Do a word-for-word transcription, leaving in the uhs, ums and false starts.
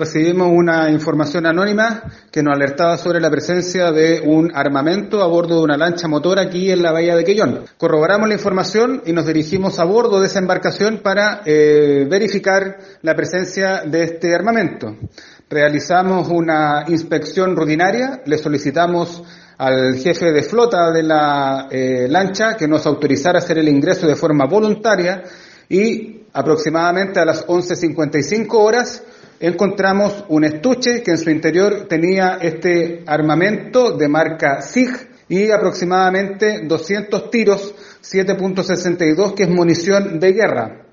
recibimos una información anónima que nos alertaba sobre la presencia de un armamento a bordo de una lancha motor aquí en la bahía de Quellón. Corroboramos la información y nos dirigimos a bordo de esa embarcación para eh, verificar la presencia de este armamento. Realizamos una inspección rutinaria, le solicitamos al jefe de flota de la eh, lancha que nos autorizara a hacer el ingreso de forma voluntaria y aproximadamente a las once cincuenta y cinco horas encontramos un estuche que en su interior tenía este armamento de marca SIG y aproximadamente doscientos tiros siete punto sesenta y dos, que es munición de guerra.